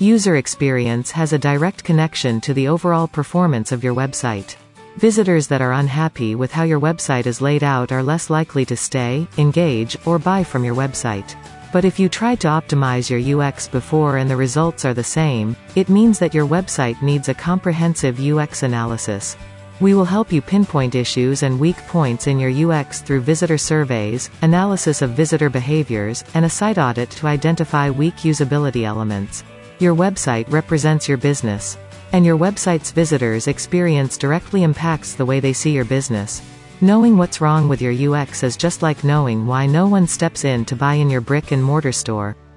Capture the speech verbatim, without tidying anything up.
User experience has a direct connection to the overall performance of your website. Visitors that are unhappy with how your website is laid out are less likely to stay, engage, or buy from your website. But if you tried to optimize your U X before and the results are the same, it means that your website needs a comprehensive U X analysis. We will help you pinpoint issues and weak points in your U X through visitor surveys, analysis of visitor behaviors, and a site audit to identify weak usability elements. Your website represents your business. And your website's visitors' experience directly impacts the way they see your business. Knowing what's wrong with your U X is just like knowing why no one steps in to buy in your brick and mortar store.